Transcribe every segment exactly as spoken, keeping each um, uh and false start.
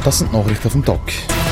Das sind die Nachrichten vom Tag.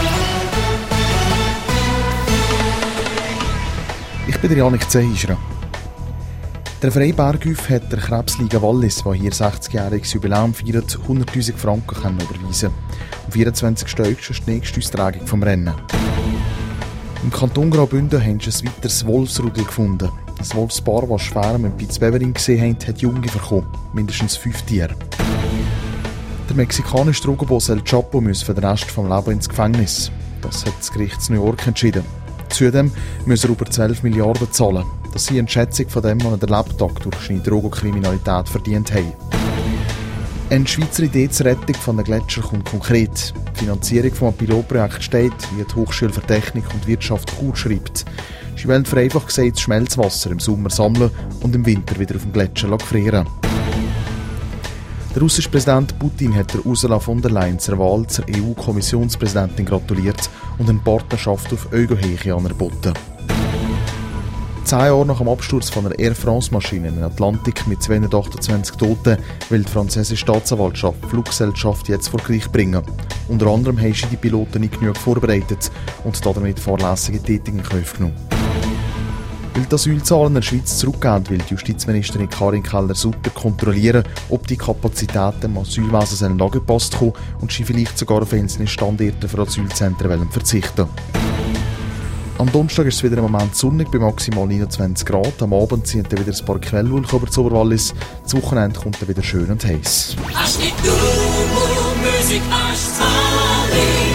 Ich bin der Janik Zehischer. Der Verein Berghof hat der Krebsliga Wallis, der hier sechzigjähriges Jubiläum feiert, hunderttausend Franken können überweisen. Am vierundzwanzigsten August ist die nächste Austragung vom Rennen. Im Kanton Graubünden haben sie ein weiteres Wolfsrudel gefunden. Das Wolfspaar, das schwer mit Piz Bevering gesehen hat, hat Junge bekommen. Mindestens fünf Tiere. Der mexikanische Drogenboss El Chapo muss für den Rest des Lebens ins Gefängnis. Das hat das Gericht in New York entschieden. Zudem muss er über zwölf Milliarden zahlen. Das ist eine Schätzung von dem, was er den Lebtag durch seine Drogenkriminalität verdient hat. Eine Schweizer Idee zur Rettung von den Gletschern kommt konkret. Die Finanzierung des Pilotprojekts steht, wie die Hochschule für Technik und Wirtschaft Chur schreibt. Sie wollen vereinfacht gesagt das Schmelzwasser im Sommer sammeln und im Winter wieder auf dem Gletscher gefrieren. Der russische Präsident Putin hat der Ursula von der Leyen zur Wahl zur E U-Kommissionspräsidentin gratuliert und eine Partnerschaft auf Augenhöhe anerboten. Zehn Jahre nach dem Absturz von einer Air France-Maschine in den Atlantik mit zweihundertachtundzwanzig Toten will die französische Staatsanwaltschaft die Fluggesellschaft jetzt vor Gericht bringen. Unter anderem haben sie die Piloten nicht genug vorbereitet und damit fahrlässige Tätigkeiten in Kauf genommen. Weil die Asylzahlen in der Schweiz zurückgehen, will die Justizministerin Karin Keller-Sutter kontrollieren, ob die Kapazitäten im Asylwesen angepasst kommen und sie vielleicht sogar auf einzelne Standorte für Asylzentren verzichten. Am Donnerstag ist es wieder im Moment sonnig bei maximal neunundzwanzig Grad. Am Abend ziehen dann wieder ein paar Quellwolken über das Oberwallis. Das Wochenende kommt dann wieder schön und heiß.